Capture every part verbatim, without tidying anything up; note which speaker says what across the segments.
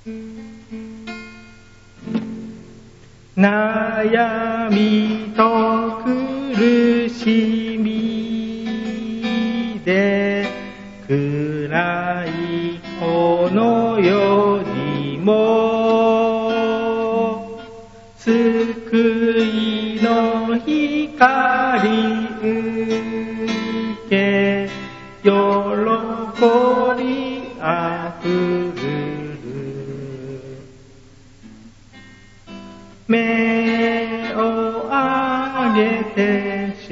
Speaker 1: 悩みと苦しみで暗いこの世にも救いの光受け喜びあふる目を上げて主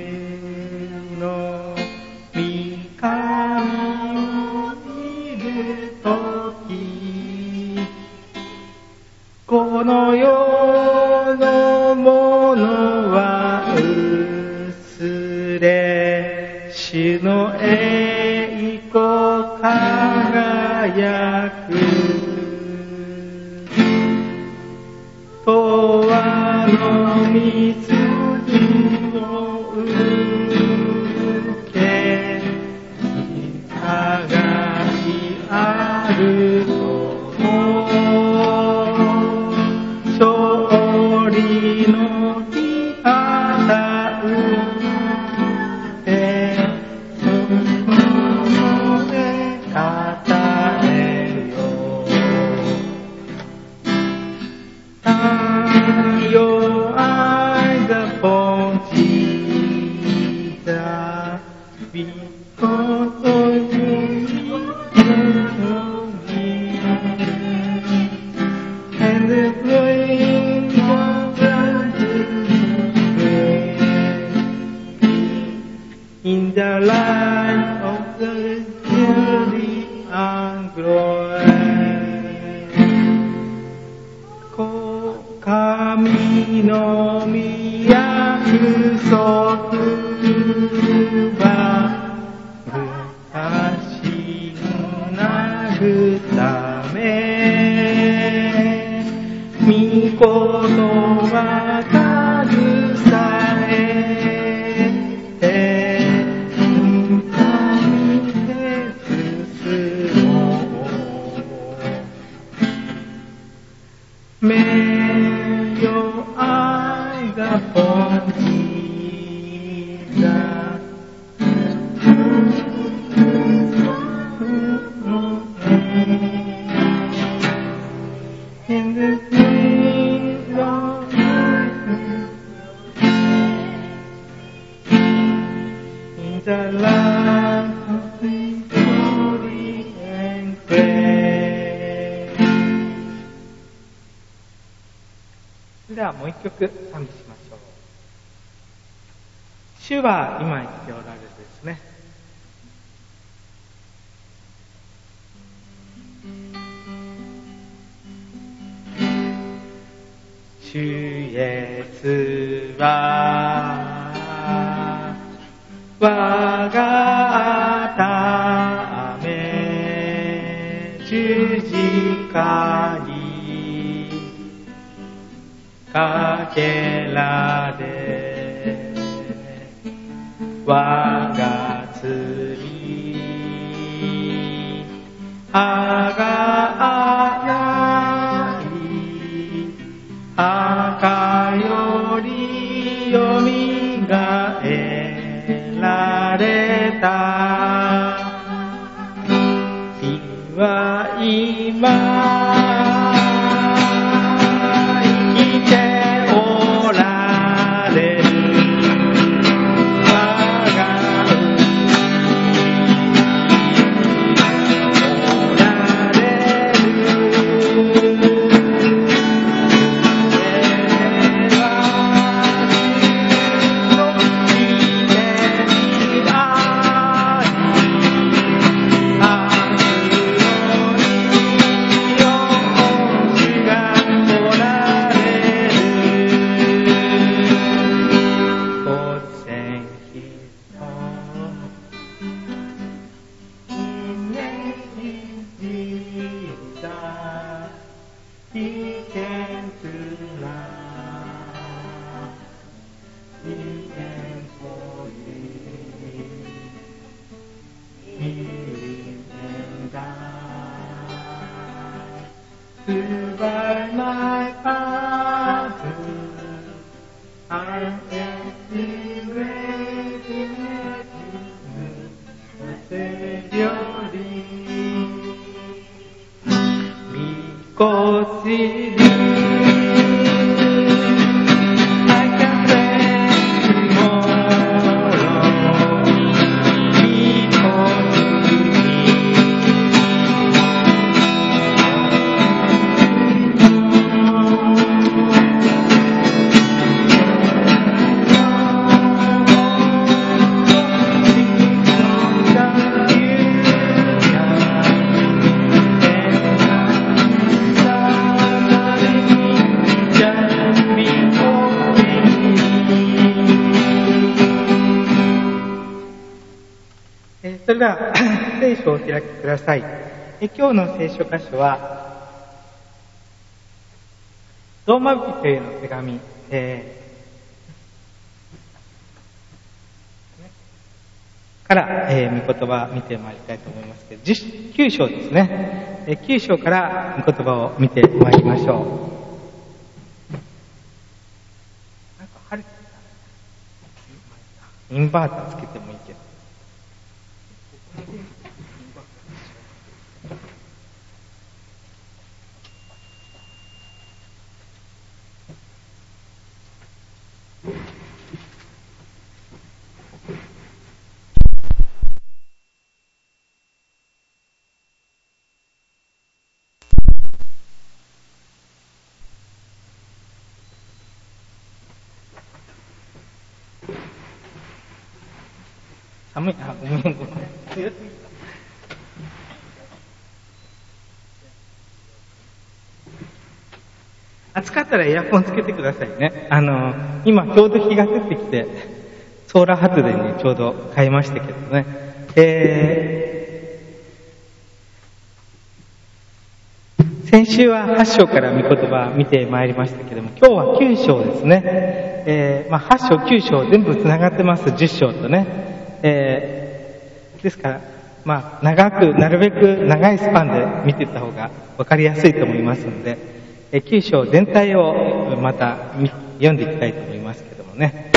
Speaker 1: の御顔を見るときこの世のものは薄れ主の栄光輝く永遠の水を受け輝きあると勝利の日旗打ってその上たたえよYour eyes upon Jesus, because of me, and the flame of in the light of the glory and glory.神の御約束は私のなるため御言葉携えて神で進もうYour eyes upon Jesus, in the days of in the light of victory and praise.それではもう一曲賛美しましょう。主は今生きておられるですね。主イエスは我がため十字架にかけられ我が罪あがい墓よりよみがえられた主は今 by my path. I am in great Savior, because He lives, I can face tomorrow. Becauseそれでは聖書をお開きください。え今日の聖書箇所はローマ人への手紙、えー、から、えー、御言葉を見てまいりたいと思いますけど、きゅう章ですね。えきゅう章から御言葉を見てまいりましょう。なんか晴れてた。インバーターつけてもいいけど。寒いな、ごめんごめん。暑かったらエアコンつけてくださいね。あの、今ちょうど日が出てきて、ソーラー発電にちょうど変えましたけどね。えー、先週ははち章から御言葉見てまいりましたけども、今日はきゅう章ですね。えー、まあはち章、きゅう章全部つながってます、じゅっ章とね。えー、ですから、まあ長く、なるべく長いスパンで見ていった方が分かりやすいと思いますので、きゅう章全体をまた読んでいきたいと思いますけどもね。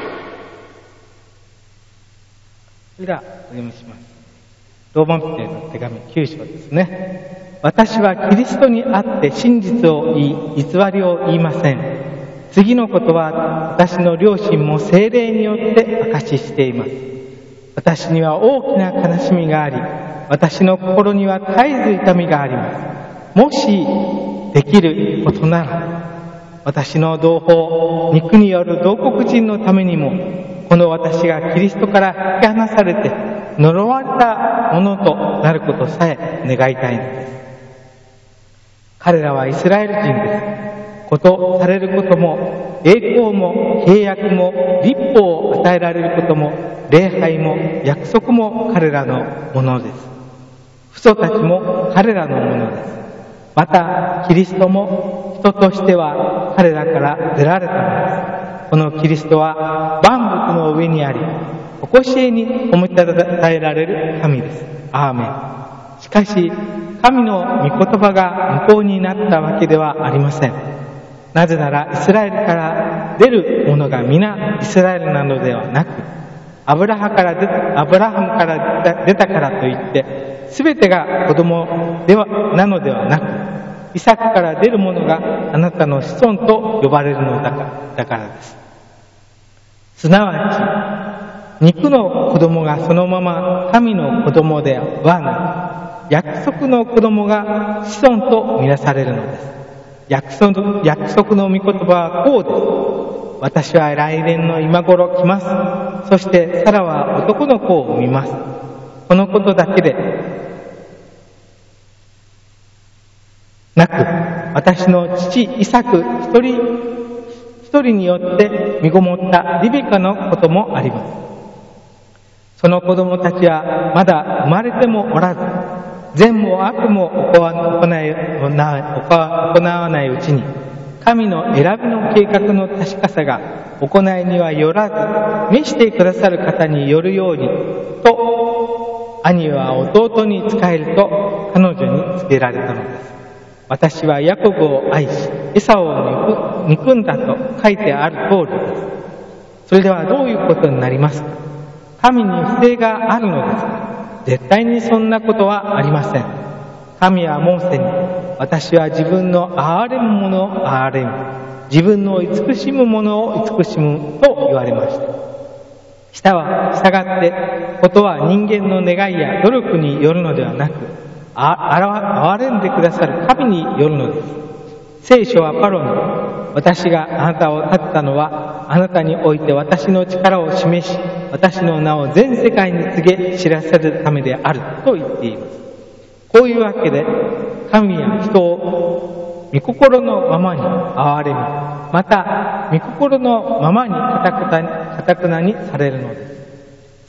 Speaker 1: それではお読みします。ローマ人への手紙きゅう章ですね。私はキリストにあって真実を言い、偽りを言いません。次のことは私の両親も聖霊によって証ししています。私には大きな悲しみがあり、私の心には絶えず痛みがあります。もしできることなら、私の同胞、肉による同国人のためにも、この私がキリストから引き離されて、呪われたものとなることさえ願いたいのです。彼らはイスラエル人です。ことされることも、栄光も、契約も、律法を与えられることも、礼拝も、約束も彼らのものです。父祖たちも彼らのものです。また、キリストも人としては彼らから出られたのです。このキリストは万物の上にあり、常しえに褒めたたえられる神です。アーメン。しかし、神の御言葉が無効になったわけではありません。なぜなら、イスラエルから出る者が皆イスラエルなのではなく、アブラハから出た、アブラハムから出たからといって、すべてが子供ではなのではなく、イサクから出る者があなたの子孫と呼ばれるのだから、だからです。すなわち、肉の子供がそのまま神の子供ではない、約束の子供が子孫とみなされるのです。約束、約束の御言葉はこうです。私は来年の今頃来ます。そしてサラは男の子を産みます。このことだけでなく、私の父イサク一人一人によって身ごもったリベカのこともあります。その子供たちはまだ生まれてもおらず、善も悪も行わないうちに、神の選びの計画の確かさが行いにはよらず、召してくださる方によるようにと、兄は弟に仕えると彼女に告げられたのです。 私はヤコブを愛し、エサを憎んだと書いてある通りです。それではどういうことになりますか？神に不正があるのですか？絶対にそんなことはありません。神はモーセに、私は自分の憐れむものを憐れみ、自分の慈しむものを慈しむと言われました。したは、従ってことは人間の願いや努力によるのではなく、あ、あら、憐れんでくださる神によるのです。聖書はパロに、私があなたを立てたのは、あなたにおいて私の力を示し、私の名を全世界に告げ知らせるためであると言っています。こういうわけで、神や人を御心のままに憐れみ、また御心のままに堅くなにされるのです。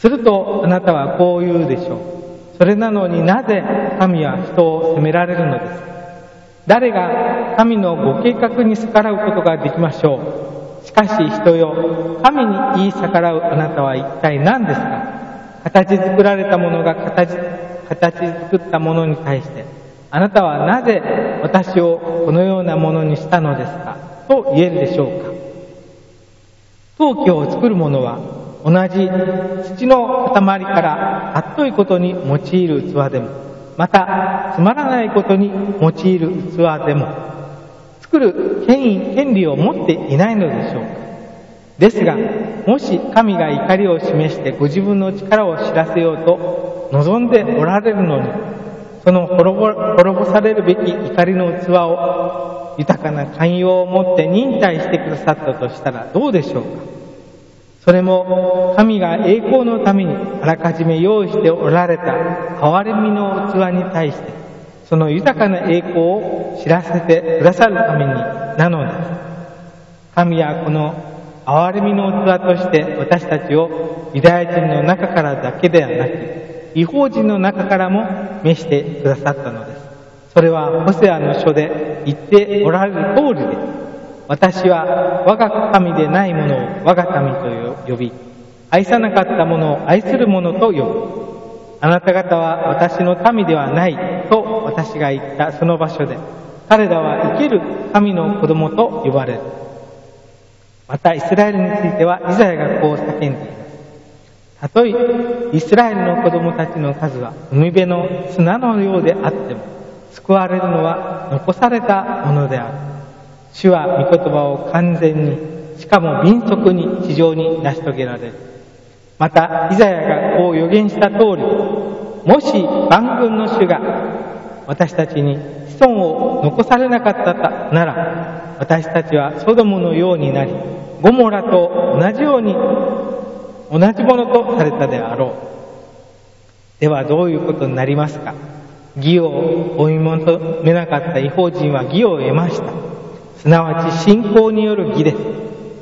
Speaker 1: するとあなたはこう言うでしょう。それなのになぜ神は人を責められるのですか？誰が神のご計画に逆らうことができましょう。しかし人よ、神に言い逆らうあなたは一体何ですか？形作られたものが形、形作ったものに対して、あなたはなぜ私をこのようなものにしたのですかと言えるでしょうか。陶器を作るものは同じ土の塊から尊いことに用いる器でも、またつまらないことに用いる器でも作る権威、権利を持っていないのでしょうか。ですが、もし神が怒りを示してご自分の力を知らせようと望んでおられるのに、その滅ぼ、滅ぼされるべき怒りの器を豊かな寛容を持って忍耐してくださったとしたらどうでしょうか。それも神が栄光のためにあらかじめ用意しておられた憐れみの器に対して、その豊かな栄光を知らせてくださるためになのです。神はこの憐れみの器として私たちをユダヤ人の中からだけではなく、異邦人の中からも召してくださったのです。それはホセアの書で言っておられる通りで、私は我が神でないものを我が民と呼び、愛さなかったものを愛するものと呼ぶ。あなた方は私の民ではないと私が言ったその場所で、彼らは生ける神の子供と呼ばれる。またイスラエルについてはイザヤがこう叫んでいます。たとえイスラエルの子供たちの数は海辺の砂のようであっても、救われるのは残されたものである。主は御言葉を完全に、しかも敏速に地上に成し遂げられる。またイザヤがこう予言した通り、もし万軍の主が私たちに子孫を残されなかったなら、私たちはソドムのようになり、ゴモラと同じように同じものとされたであろう。ではどういうことになりますか。義を追い求めなかった異邦人は義を得ました。すなわち信仰による義です。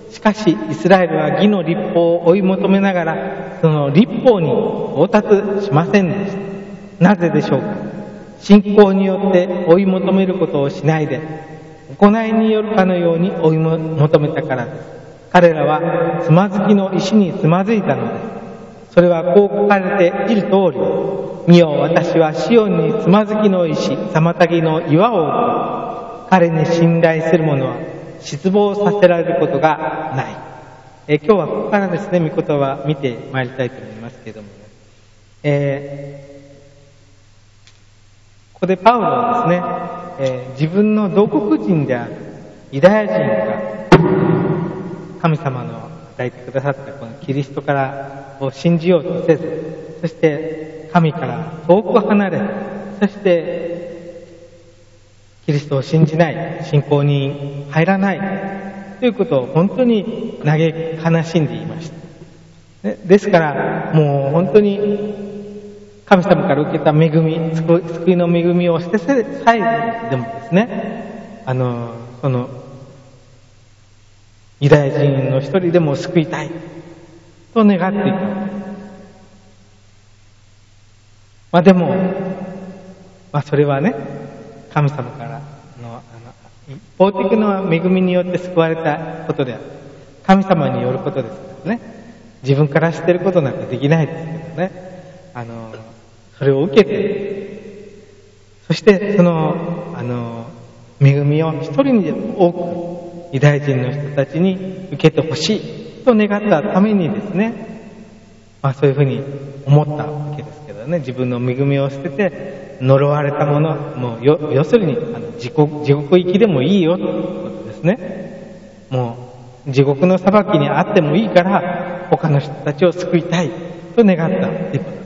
Speaker 1: しかしイスラエルは義の律法を追い求めながら、その律法に到達しませんでした。なぜでしょうか。信仰によって追い求めることをしないで、行いによるかのように追い求めたからです。彼らはつまずきの石につまずいたのです。それはこう書かれている通り、見よ、私はシオンにつまずきの石、妨げの岩を置く。彼に信頼する者は失望させられることがない。え今日はここからですね、御言葉を見てまいりたいと思いますけれども、ねえー、ここでパウロはですね、えー、自分の同国人であるユダヤ人が神様の与えてくださったこのキリストからを信じようとせず、そして神から遠く離れ、そしてキリストを信じない、信仰に入らないということを本当に嘆き悲しんでいました。ですからもう本当に神様から受けた恵み、救いの恵みを捨てさえでもですね、あのそのユダヤ人の一人でも救いたいと願っていた。まあでも、まあそれはね、神様からの、あの一方的な恵みによって救われたことである。神様によることですからね。自分から知ってることなんかできないですけどね。あのそれを受けて、そしてそのあの恵みを一人にでも多くユダヤ人の人たちに受けてほしいと願ったためにですね、まあそういうふうに思ったわけですけどね、自分の恵みを捨てて呪われたもの、もうよ要するにあの地獄、地獄行きでもいいよということですね。もう地獄の裁きにあってもいいから他の人たちを救いたいと願ったということです。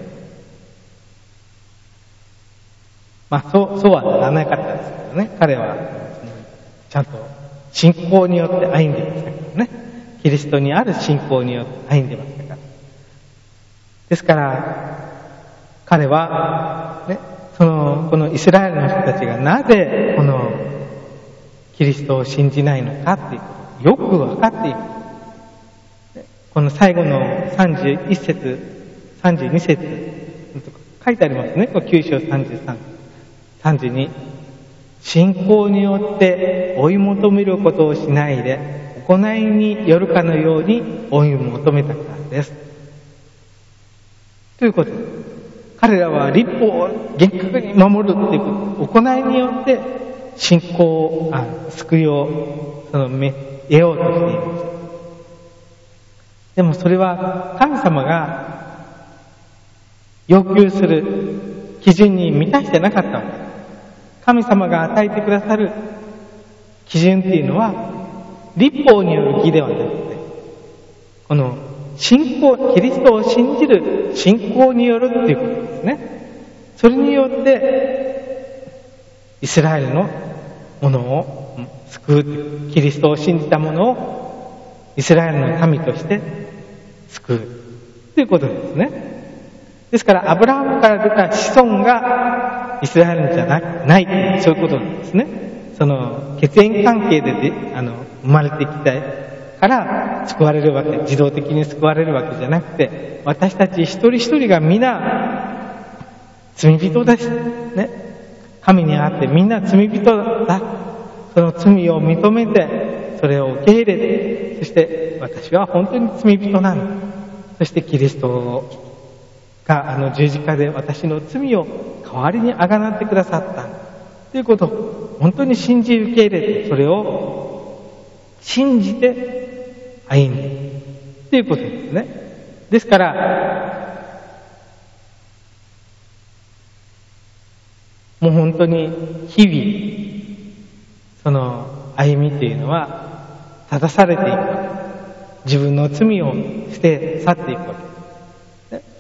Speaker 1: まあそう、そうはならなかったですけどね、彼はちゃんと信仰によって歩んでいましたからね。キリストにある信仰によって歩んでいましたから。ですから、彼は、ね、その、このイスラエルの人たちがなぜ、この、キリストを信じないのかっていうことをよくわかっている。この最後のさんじゅういっ節、さんじゅうに節とか書いてありますね。きゅう章さんじゅうさん、さんじゅうに。信仰によって追い求めることをしないで、行いによるかのように追い求めたからです。ということです。彼らは律法を厳格に守るっていうこと、行いによって信仰を、あ、救いを、その、め、得ようとしていました。でもそれは神様が要求する基準に満たしてなかったわけです。神様が与えてくださる基準っていうのは、律法による義ではなくて、この信仰、キリストを信じる信仰によるっていうことですね。それによって、イスラエルのものを救う、キリストを信じたものをイスラエルの民として救うということですね。ですから、アブラハムから出た子孫がイスラエルじゃなない、そういうことなんですね。その血縁関係でであの生まれてきたから救われるわけ、自動的に救われるわけじゃなくて、私たち一人一人が皆罪人ですね。神にあってみんな罪人だ。その罪を認めて、それを受け入れて、そして私は本当に罪人なんだ。そしてキリストがあの十字架で私の罪を代わりにあがなってくださったということを本当に信じ受け入れて、それを信じて歩んでいるということですね。ですからもう本当に日々その歩みというのは正されていくわけ、自分の罪を捨て去っていくわけです。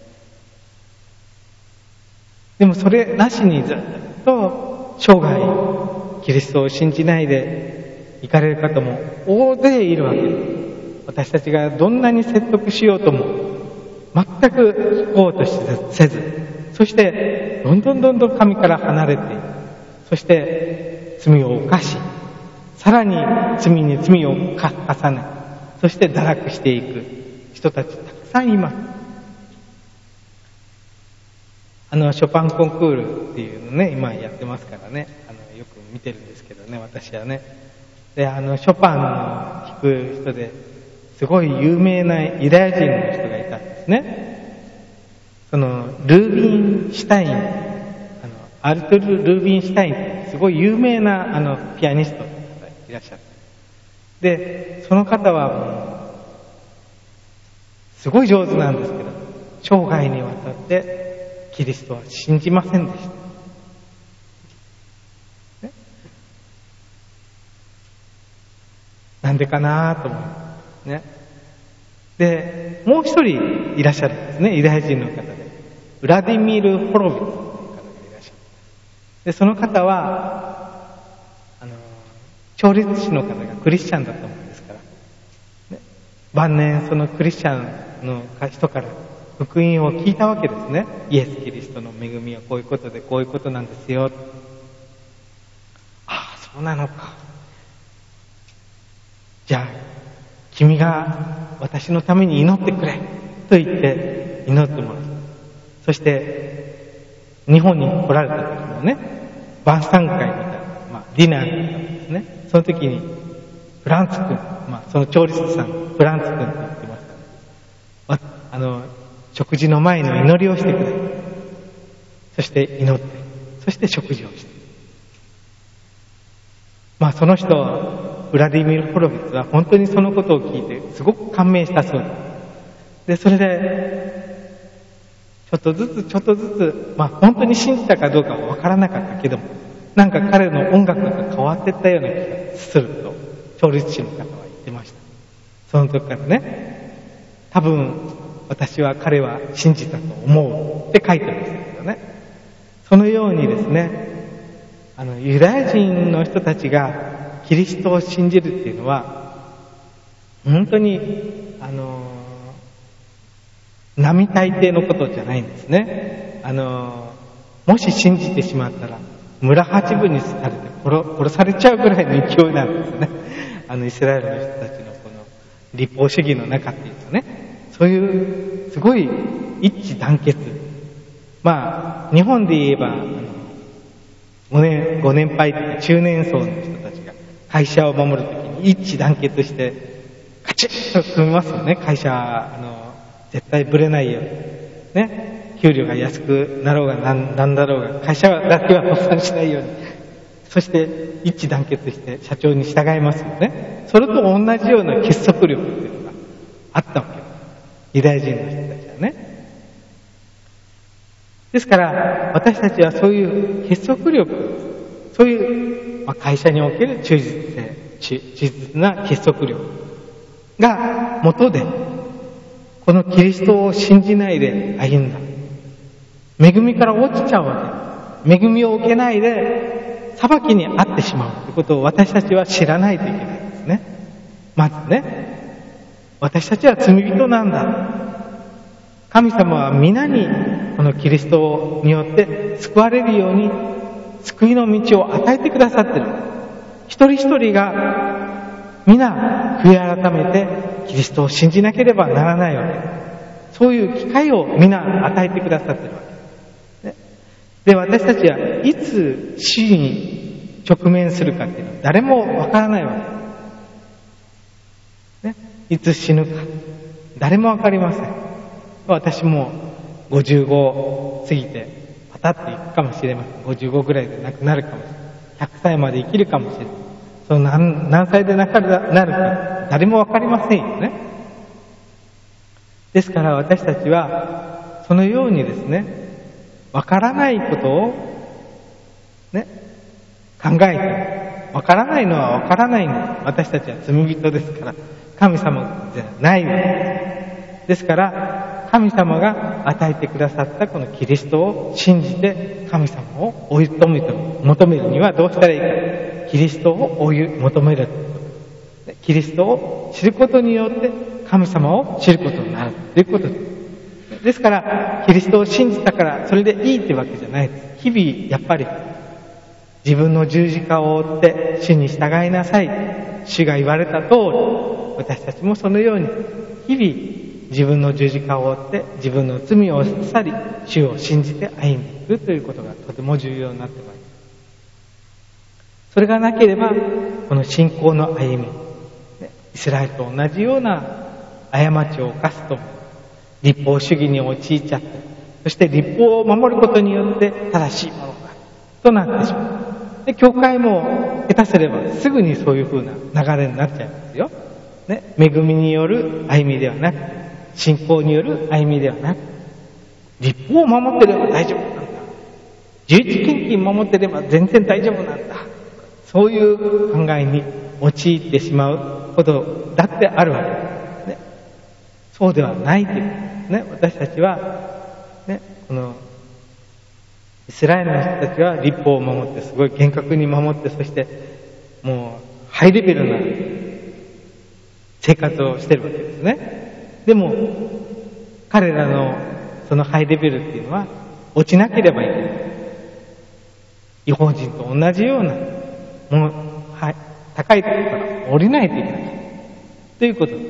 Speaker 1: でもそれなしにずっと生涯キリストを信じないで行かれる方も大勢いるわけです。私たちがどんなに説得しようとも全く聞こうとせず、そしてどんどんどんどん神から離れていく、そして罪を犯し、さらに罪に罪を重ね、そして堕落していく人たちたくさんいます。あのショパンコンクールっていうのね、今やってますからね、あのよく見てるんですけどね、私はね。で、あのショパンの弾く人ですごい有名なユダヤ人の人がいたんですね。そのルービンシュタイン、あのアルトル・ルービンシュタインってすごい有名なあのピアニストの方がいらっしゃる。で、その方はもうすごい上手なんですけど、生涯にわたってキリストは信じませんでした。ね、なんでかなと思う。ね。で、もう一人いらっしゃるんですね、ユダヤ人の方で。ウラディミール・ホロヴィツという方がいらっしゃる。で、その方は、あの、調律師の方がクリスチャンだったものですから、ね、晩年そのクリスチャンの人から福音を聞いたわけですね。イエス・キリストの恵みはこういうことでこういうことなんですよ。ああ、そうなのか。じゃあ、君が私のために祈ってくれと言って祈ってもらう。そして、日本に来られた時もね、晩餐会みたいな、まあ、ディナーだったんですね。その時に、フランツ君、まあ、その調理師さん、フランツ君って言ってましたね。あの、食事の前の祈りをしてくれ。そして祈って、そして食事をして。 まあその人は、ウラディミル・ホロヴィツは本当にそのことを聞いてすごく感銘したそうです。で、それで、ちょっとずつちょっとずつ、まあ本当に信じたかどうかはわからなかったけども、なんか彼の音楽が変わっていったような気がすると、調律師の方は言ってました。その時からね、多分私は彼は信じたと思うって書いてましたけどね。そのようにですね、あのユダヤ人の人たちがキリストを信じるっていうのは本当にあの並大抵のことじゃないんですね。あのもし信じてしまったら村八分にされて 殺, 殺されちゃうぐらいの勢いなんですね。あのイスラエルの人たちのこの立法主義の中っていうとね、そういうすごい一致団結、まあ日本で言えばあのごねんご年配とか中年層の人たちが会社を守るときに一致団結してカチッと組みますよね。会社あの絶対ぶれないようにね、給料が安くなろうがなんなんだろうが会社だけは破産しないように、そして一致団結して社長に従いますよね。それと同じような結束力っていうのがあったわけです。ユダヤ人の人たちはね。ですから私たちはそういう結束力、そういう、まあ、会社における忠実性、忠実な結束力が元でこのキリストを信じないで歩んだ。恵みから落ちちゃうわけ。恵みを受けないで裁きに遭ってしまうということを私たちは知らないといけないんですね。まずね、私たちは罪人なんだ。神様は皆にこのキリストによって救われるように救いの道を与えてくださっている。一人一人が皆悔い改めてキリストを信じなければならないわけ。そういう機会を皆与えてくださっているわけ。で、私たちはいつ死に直面するかっていうのは誰もわからないわけ。ね、いつ死ぬか誰もわかりません。私もごじゅうご過ぎてパタッといくかもしれません。ごじゅうごぐらいで亡くなるかもしれない。ひゃくさいまで生きるかもしれない。その 何, 何歳で亡くなるか誰もわかりませんよね。ですから私たちはそのようにですね、わからないことをね考えて、わからないのはわからないんです。私たちは罪人ですから神様じゃないわけです。ですから神様が与えてくださったこのキリストを信じて神様を追い求める求めるにはどうしたらいいか。キリストを追い求める。キリストを知ることによって神様を知ることになるということです。ですからキリストを信じたからそれでいいってわけじゃないです。日々やっぱり自分の十字架を追って主に従いなさい。主が言われた通り私たちもそのように日々自分の十字架を追って自分の罪を去り主を信じて歩んでいくということがとても重要になってまいります。それがなければこの信仰の歩み、イスラエルと同じような過ちを犯すと立法主義に陥っちゃって、そして立法を守ることによって正しいものだとなってしまう。で教会も下手すればすぐにそういう風な流れになっちゃいますよ、ね、恵みによる歩みではなく信仰による歩みではなく、立法を守ってれば大丈夫なんだ、十一献金守ってれば全然大丈夫なんだ、そういう考えに陥ってしまうことだってあるわけです、ね、そうではないという、ね、私たちは、ね、このイスラエルの人たちは立法を守ってすごい厳格に守って、そしてもうハイレベルな生活をしてるわけですね。でも彼らのそのハイレベルっていうのは落ちなければいけない。違法人と同じようなもう、はい、高いところから降りないといけないということです、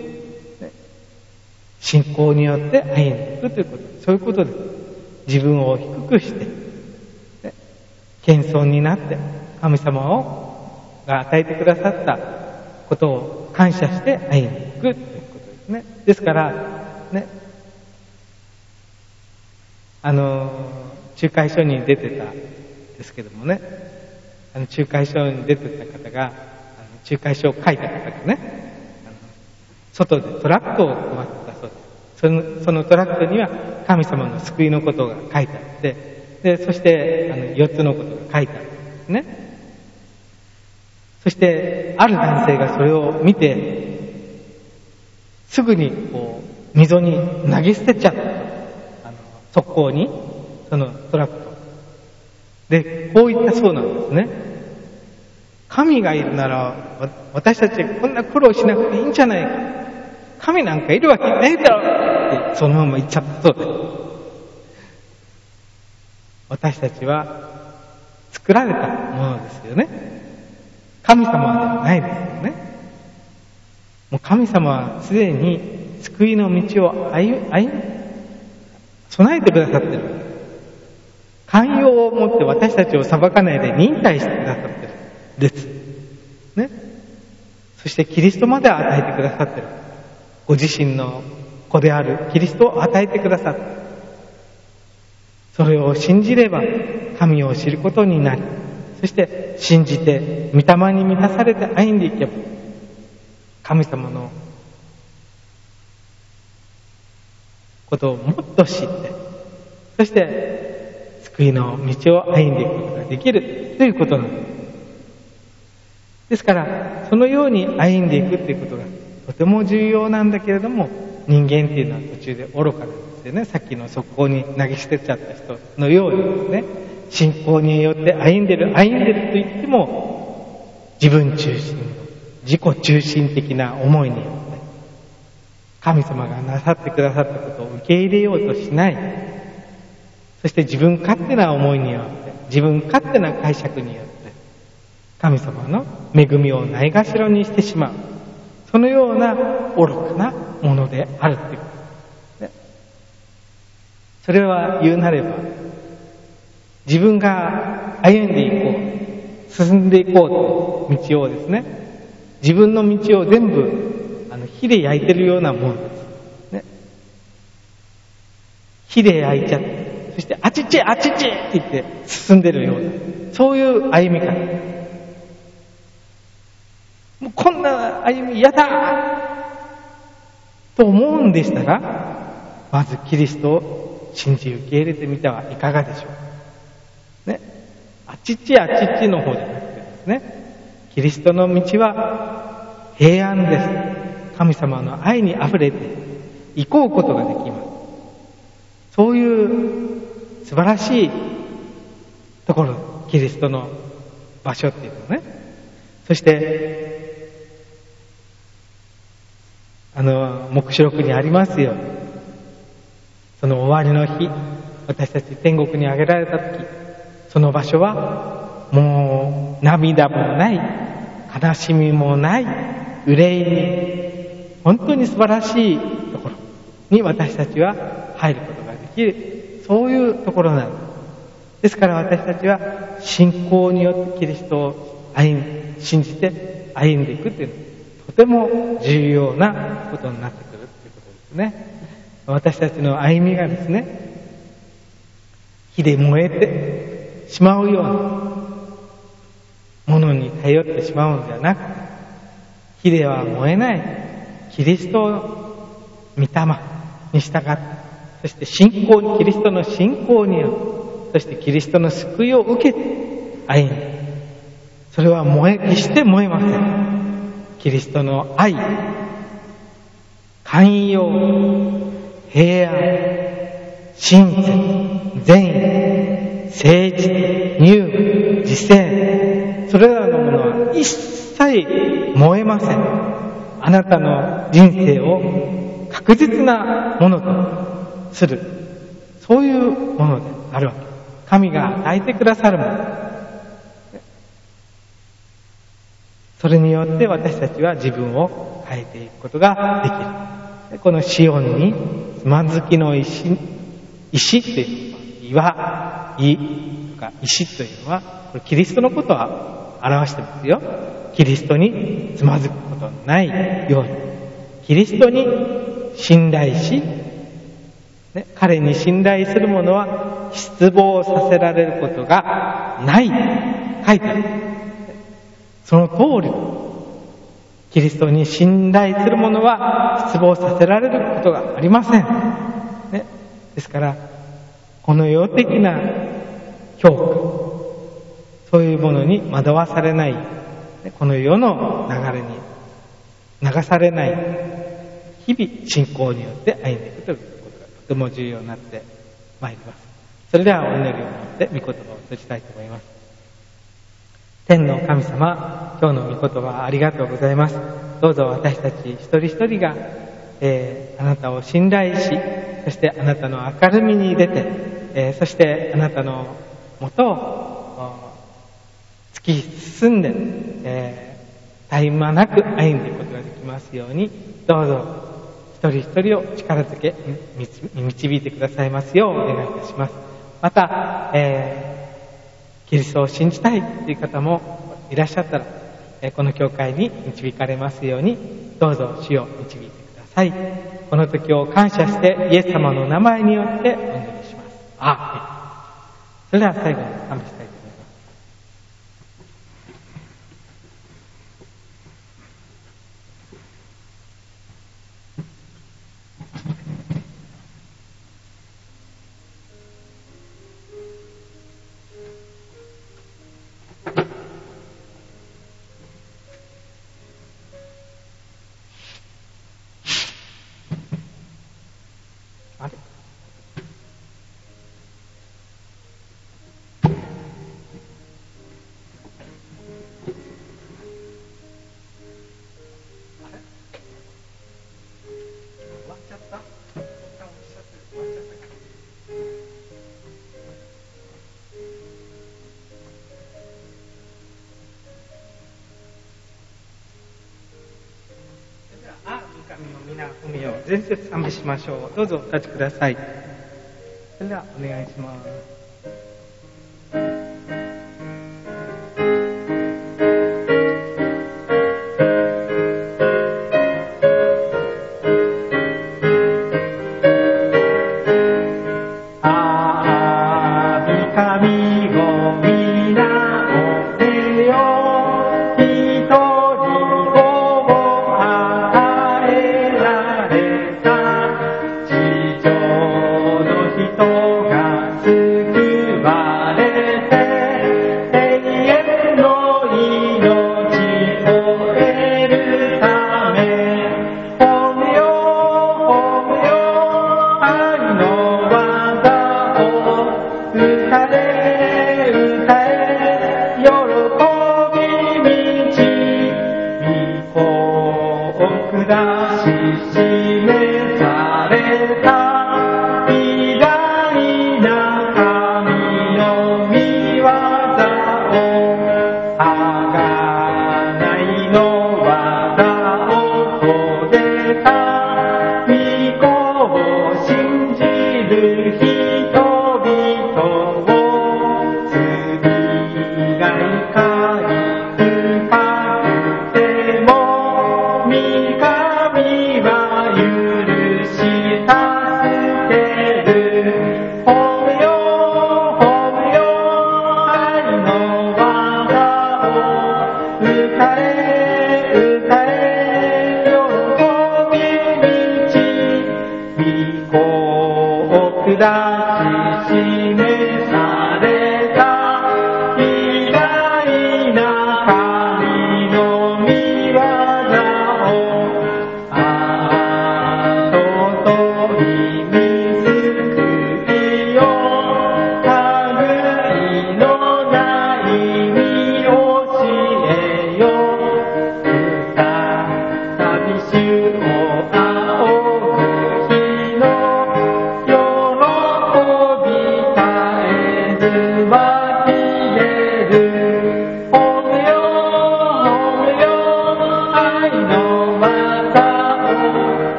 Speaker 1: ね、信仰によって歩んでいくということ、そういうことです。自分を低くして、ね、謙遜になって神様をが与えてくださったことを感謝して歩んでいくということですね。ですからね、あの仲介書に出てたんですけどもね、 あの仲介書に出てた方が、あの仲介書を書いた方がね、あの外でトラクトを配ってたそうです。その、そのトラクトには神様の救いのことが書いてあって、で、そしてあのよっつのことが書いてあるんですね。そしてある男性がそれを見て、すぐにこう溝に投げ捨てちゃった。あの速攻にそのトラクトで、こう言ったそうなんですね。神がいるなら私たちこんな苦労しなくていいんじゃないか。神なんかいるわけないだろうってそのまま言っちゃったそうです。私たちは作られたものですよね。神様ではないですよね。もう神様はすでに救いの道を歩み、歩み、備えてくださってる。寛容を持って私たちを裁かないで忍耐してくださってる。です。ね。そしてキリストまで与えてくださってる。ご自身の子であるキリストを与えてくださってる。それを信じれば神を知ることになり、そして信じて御霊に満たされて歩んでいけば、神様のことをもっと知って、そして救いの道を歩んでいくことができるということなんです。ですからそのように歩んでいくということがとても重要なんだけれども、人間っていうのは途中で愚かなんですよね。さっきの速攻に投げ捨てちゃった人のようにですね、信仰によって歩んでる歩んでると言っても自分中心の自己中心的な思いによって神様がなさってくださったことを受け入れようとしない。そして自分勝手な思いによって自分勝手な解釈によって神様の恵みをないがしろにしてしまう、そのような愚かなものであるということですね。それは言うなれば自分が歩んでいこう、進んでいこうという道をですね、自分の道を全部あの火で焼いてるようなものですね。火で焼いちゃって、そしてあちっちあちっちって言って進んでるような、そういう歩み方。もうこんな歩み嫌だと思うんでしたら、まずキリストを信じ受け入れてみてはいかがでしょうか。ね、あちっちあちっちの方じゃなくてですね、キリストの道は平安です。神様の愛にあふれて行こうことができます。そういう素晴らしいところ、キリストの場所っていうのね。そしてあの黙示録にありますように、その終わりの日、私たち天国に上げられた時、その場所はもう涙もない、悲しみもない、憂いに、本当に素晴らしいところに私たちは入ることができる、そういうところなんです。ですから私たちは信仰によってキリストを歩ん信じて歩んでいくというのはとても重要なことになってくるということですね。私たちの歩みがですね、火で燃えてしまうようなものに頼ってしまうんではなく、火では燃えないキリストの御霊に従って、そして信仰に、キリストの信仰によって、そしてキリストの救いを受けて歩んで、それは燃え、決して燃えません。キリストの愛、寛容、平安、親切、善意、誠実、乳、自制、それらのものは一切燃えません。あなたの人生を確実なものとする、そういうものであるわけ。神が与えてくださるもの。それによって私たちは自分を変えていくことができる。このシオンにつまずきの石、石という岩、石とか石というのは、これキリストのことを表してますよ。キリストにつまずくことのないように、キリストに信頼し、ね、彼に信頼する者は失望させられることがない。 書いてある。その通り、キリストに信頼する者は失望させられることがありません。ね、ですから、この世的な評価、そういうものに惑わされない、この世の流れに流されない、日々信仰によって歩んでいくということがとても重要になってまいります。それではお祈りを持って御言葉を閉じたいと思います。天の神様、今日の御言葉ありがとうございます。どうぞ私たち一人一人が、えー、あなたを信頼し、そしてあなたの明るみに出て、えー、そしてあなたのもとを突き進んで、えー、絶え間なく歩んでいくことができますように、どうぞ一人一人を力づけ導いてくださいますようお願いいたします。また、えーキリストを信じたいという方もいらっしゃったら、この教会に導かれますように、どうぞ主を導いてください。この時を感謝してイエス様の名前によってお祈りします。アーメン。それでは最後に賛美したいと思います。皆を全節賛美しましょう。どうぞお立ちください。それではお願いします。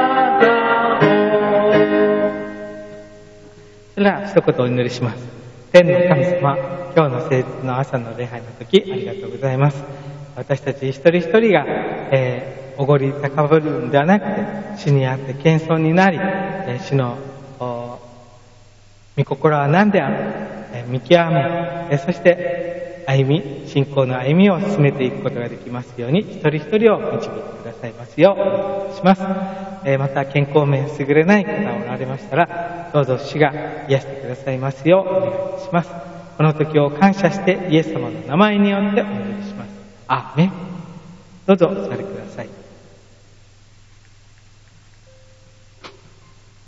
Speaker 1: 一言お祈りします。 天の神様、今日の聖日の朝の礼拝の時、ありがとうございます。私たち一人一人が、えー、おごり高ぶるんではなくて、主にあって謙遜になり、えー、主の御心は何である、えー、見極め、えー、そして歩み、信仰の歩みを進めていくことができますように、一人一人を導いてくださいますようお願いします。えー、また健康面優れない方がおられましたら、どうぞ主が癒してくださいますようお願いします。この時を感謝してイエス様の名前によってお願いします。アーメン。どうぞお座りください。